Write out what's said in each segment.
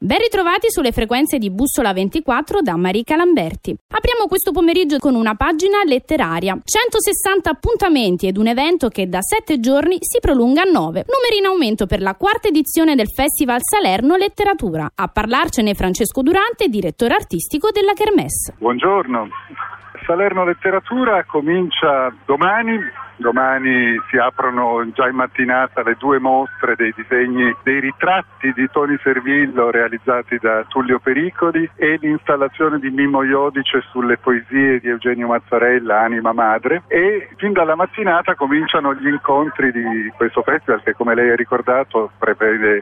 Ben ritrovati sulle frequenze di Bussola 24 da Marica Lamberti. Apriamo questo pomeriggio con una pagina letteraria. 160 appuntamenti ed un evento che da 7 giorni si prolunga a 9. Numeri in aumento per la quarta edizione del Festival Salerno Letteratura. A parlarcene Francesco Durante, direttore artistico della Kermesse. Buongiorno. Salerno Letteratura comincia domani. Domani si aprono già in mattinata le 2 mostre dei disegni, dei ritratti di Toni Servillo realizzati da Tullio Pericoli e l'installazione di Mimmo Iodice sulle poesie di Eugenio Mazzarella, Anima Madre, e fin dalla mattinata cominciano gli incontri di questo festival che, come lei ha ricordato, prevede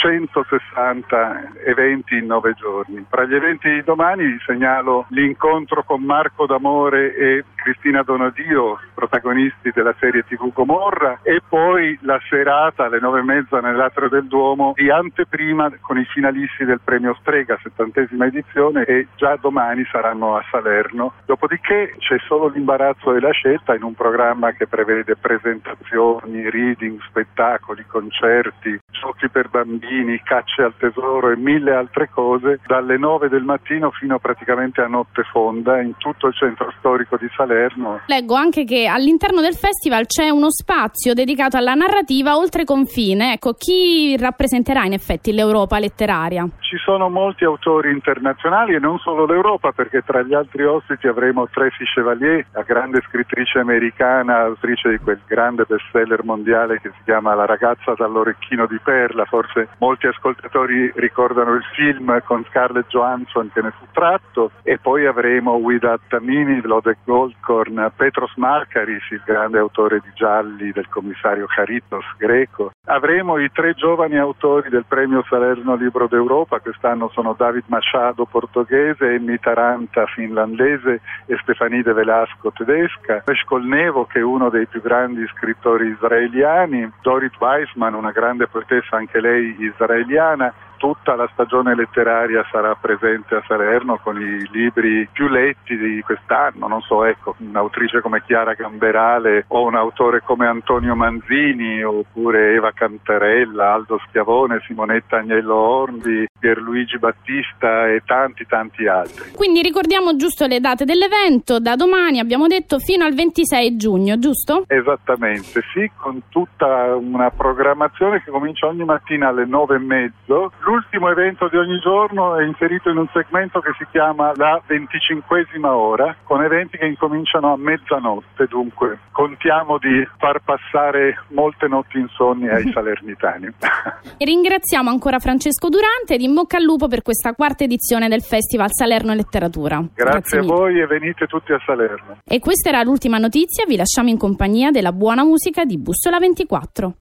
160 eventi in 9 giorni. Tra gli eventi di domani segnalo l'incontro con Marco D'Amore e Cristina Donadio, protagonisti della serie TV Gomorra, e poi la serata alle 9:30 nell'Atrio del Duomo di anteprima con i finalisti del premio Strega, 70ª edizione, e già domani saranno a Salerno. Dopodiché c'è solo l'imbarazzo e la scelta in un programma che prevede presentazioni, reading, spettacoli, concerti, giochi per bambini, cacce al tesoro e 1000 altre cose dalle 9 del mattino fino praticamente a notte fonda in tutto il centro storico di Salerno. Leggo anche che all'interno del festival c'è uno spazio dedicato alla narrativa oltre confine. Ecco, chi rappresenterà in effetti l'Europa letteraria? Ci sono molti autori internazionali e non solo l'Europa, perché tra gli altri ospiti avremo Tracy Chevalier, la grande scrittrice americana, autrice di quel grande bestseller mondiale che si chiama La ragazza dall'orecchino di perla. Forse molti ascoltatori ricordano il film con Scarlett Johansson che ne fu tratto, e poi avremo Widat Tamimi, Lodek Goldkorn, Petros Markaris, il grande autore di gialli del commissario Charitos greco. Avremo i 3 giovani autori del premio Salerno Libro d'Europa. Quest'anno sono David Machado, portoghese, Emmi Taranta, finlandese, e Stefanide Velasco, tedesca, Eshkol Nevo, che è uno dei più grandi scrittori israeliani, Dorit Weissman, una grande poetessa anche lei israeliana. Tutta la stagione letteraria sarà presente a Salerno con i libri più letti di quest'anno. Non so, ecco, un'autrice come Chiara Gamberale o un autore come Antonio Manzini, oppure Eva Cantarella, Aldo Schiavone, Simonetta Agnello Orbi, Pierluigi Battista e tanti altri. Quindi ricordiamo giusto le date dell'evento: da domani, abbiamo detto, fino al 26 giugno, giusto? Esattamente, sì, con tutta una programmazione che comincia ogni mattina alle 9:30. L'ultimo evento di ogni giorno è inserito in un segmento che si chiama la 25ª ora, con eventi che incominciano a mezzanotte. Dunque contiamo di far passare molte notti insonni ai salernitani. E ringraziamo ancora Francesco Durante ed in bocca al lupo per questa quarta edizione del Festival Salerno Letteratura. Grazie a voi e venite tutti a Salerno. E questa era l'ultima notizia, vi lasciamo in compagnia della buona musica di Bussola 24.